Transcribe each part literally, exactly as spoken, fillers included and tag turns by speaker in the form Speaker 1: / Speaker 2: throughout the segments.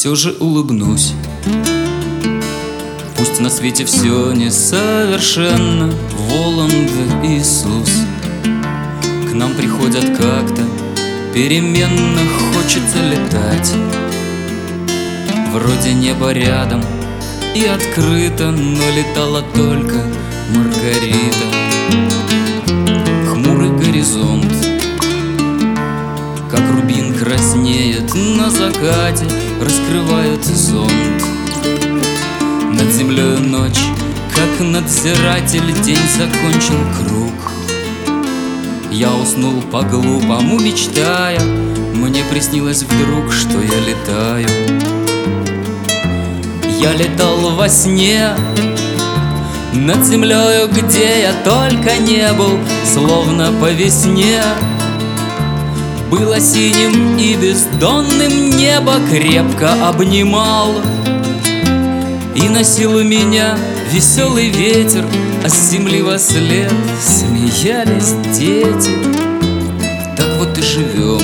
Speaker 1: все же улыбнусь. Пусть на свете все несовершенно, Воланд, Иисус. К нам приходят как-то переменно, хочется летать. Вроде небо рядом и открыто, но летала только Маргарита. Хмурый горизонт, как рубин, краснеет на закате, раскрывает зонт. Над землей ночь, как надзиратель, день закончил круг. Я уснул по-глупому, мечтая, мне приснилось вдруг, что я летаю. Я летал во сне над землею, где я только не был, словно по весне. Было синим и бездонным, небо крепко обнимал. И носил меня веселый ветер, а с земли во след смеялись дети. Так вот и живем,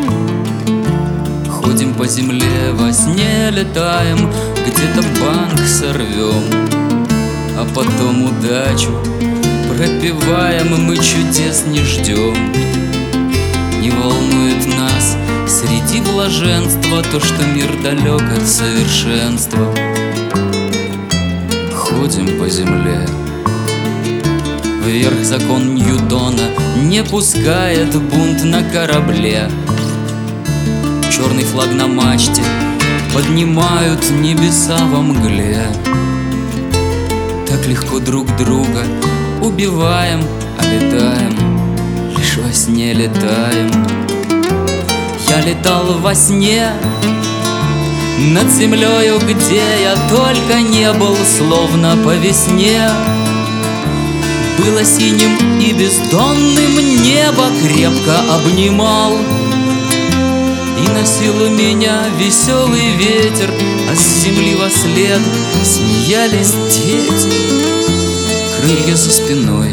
Speaker 1: ходим по земле, во сне летаем, где-то банк сорвем, а потом удачу пропиваем, и мы чудес не ждем. Не волнует нас среди блаженства то, что мир далек от совершенства. Ходим по земле. Вверх закон Ньютона не пускает бунт на корабле. Черный флаг на мачте поднимают небеса во мгле. Так легко друг друга убиваем, а летаем, лишь во сне летаем. Я летал во сне над землею, где я только не был, словно по весне. Было синим и бездонным, небо крепко обнимал. И носил меня веселый ветер, а с земли во след смеялись дети. Крылья за спиной,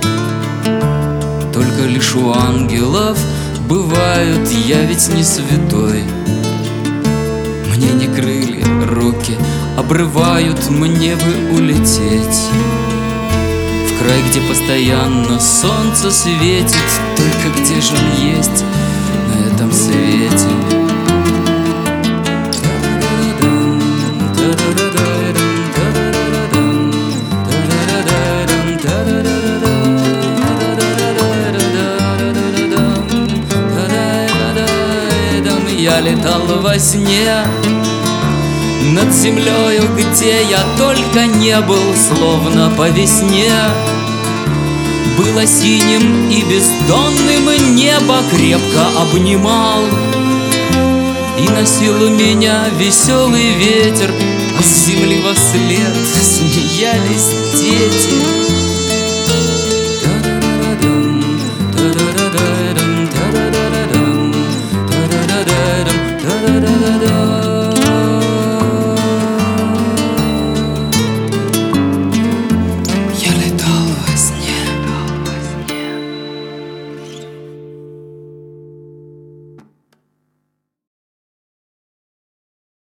Speaker 1: только лишь у ангелов бывают, я ведь не святой. Мне не крылья, руки обрывают, мне бы улететь в край, где постоянно солнце светит. Только где же он есть на этом свете? Я летал во сне над землею, где я только не был, словно по весне. Было синим и бездонным, небо крепко обнимал. И носил меня веселый ветер, а с земли во след смеялись дети.